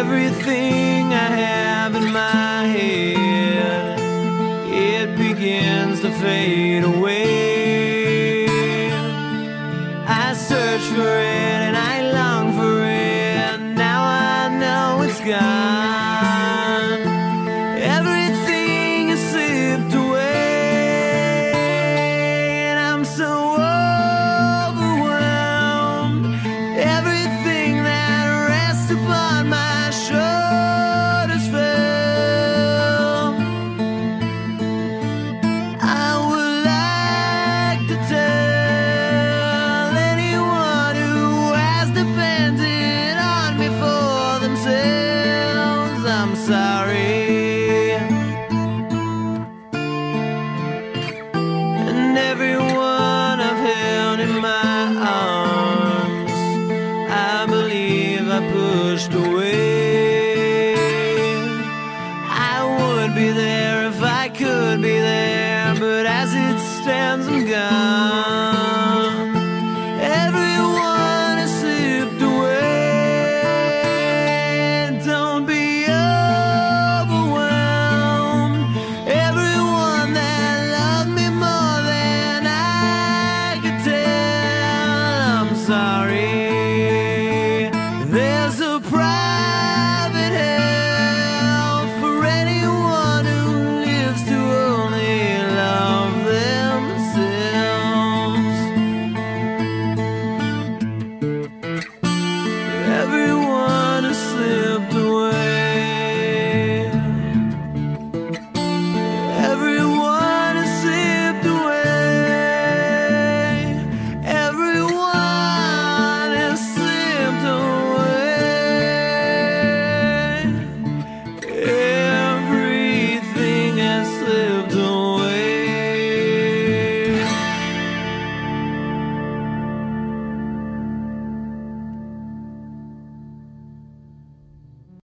everything I have in my head, it begins to fade away. I search for it and I long for it, now I know it's gone. Everything is slipped away, and I'm so overwhelmed. Everything that rests upon my shoulders fell. I would like to tell anyone who has depended on me for themselves, I'm sorry. And everyone I've held in my arms, I believe I pushed away.